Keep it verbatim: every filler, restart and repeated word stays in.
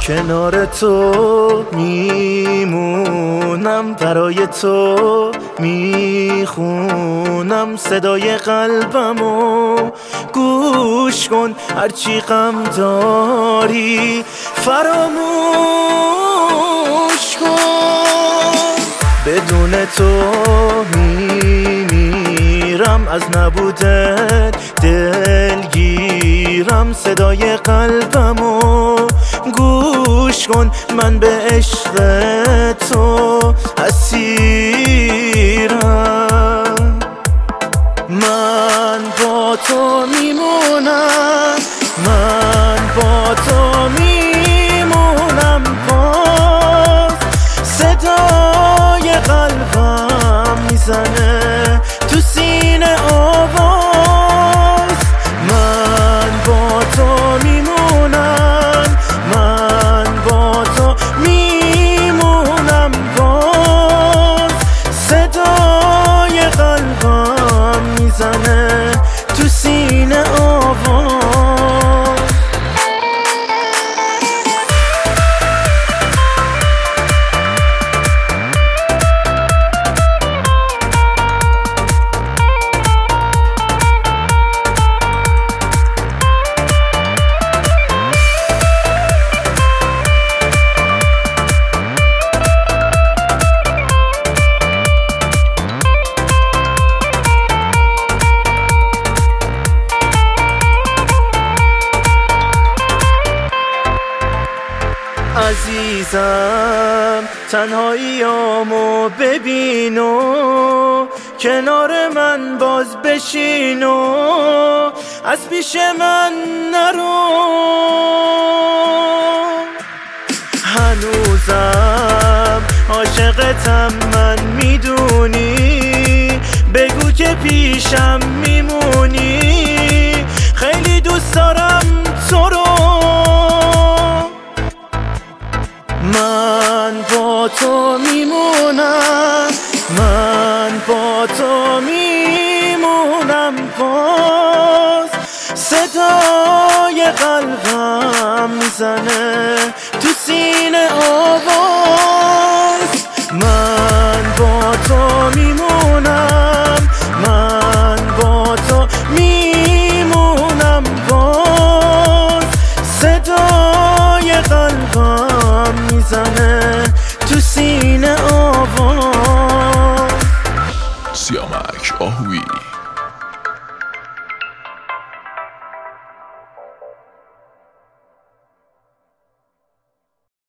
کنار تو میمونم، برای تو میخونم صدای قلبمو. گوش کن هرچی غم داری فراموش کن. بدون تو میمیرم، از نبودت دلگیرم صدای قلبمو. گوش کن من به عشق تو اسیرم. من با تو میمونم، من با تو میمونم، باز صدای قلبم میزنه تو سینه آواز. من با تو میمونم، من با تو میمونم، باز صدای قلبم میزنه تو سینه آواز. عزیزم تنهاییامو ببین و کنار من باز بشین و از پیش من نرو. هنوزم عاشقتم من میدونی، بگو که پیشم میمونی. خیلی دوست دارم تو رو، من با تو میمونم، من با تو میمونم، باز صدای قلبم میزنه تو سینه آواز. من با تو میمونم، من با تو میمونم، باز صدای قلبم میزنه تو سینه آواز. سیامک آهویی.